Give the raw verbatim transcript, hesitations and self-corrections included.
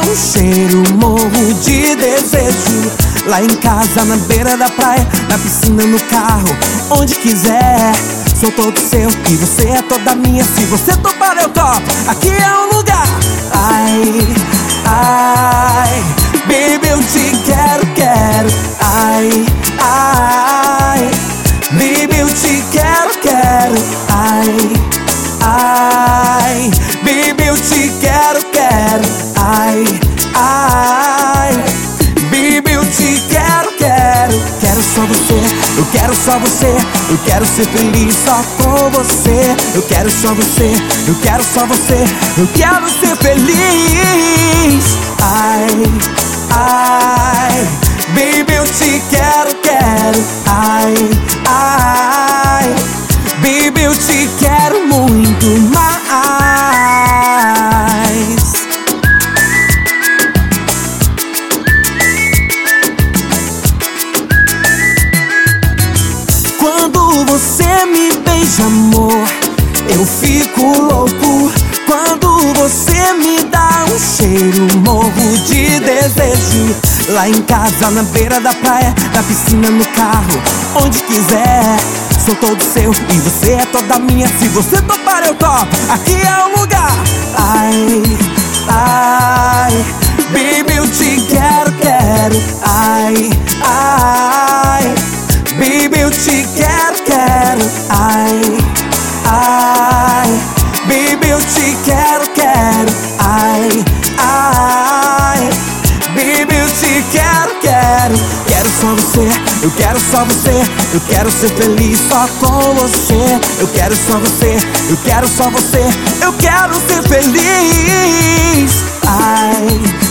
um cheiro, morro de desejo. Lá em casa, na beira da praia, na piscina, no carro, onde quiser. Sou todo seu e você é toda minha. Se você topar eu topo, aqui é o lugar. Ai, ai, baby, eu te quero, quero. Ai, ai, baby, eu te quero, quero. Ai, ai, baby, eu te quero, quero. Ai, ai, baby, eu te quero, quero. Quero só você, eu quero só você. Eu quero ser feliz só com você. Eu quero só você, eu quero só você. Eu quero ser feliz. Ai, ai, baby, eu te quero, quero. Ai, ai, baby, eu te quero muito mais. Quando você me beija, amor, eu fico louco. Quando você me dá um cheiro, morro de desejo. Lá em casa, na beira da praia, na piscina, no carro, onde quiser. Sou todo seu e você é toda minha. Se você topar eu topo, aqui é o lugar. Ai, ai, baby, eu te quero, quero. Ai, ai, baby, eu te quero, quero. Ai, ai, baby, eu te quero, quero. Ai, ai, baby, eu te quero, quero. Quero só você, eu quero só você. Eu quero ser feliz só com você. Eu quero só você, eu quero só você. Eu quero ser feliz. Ai,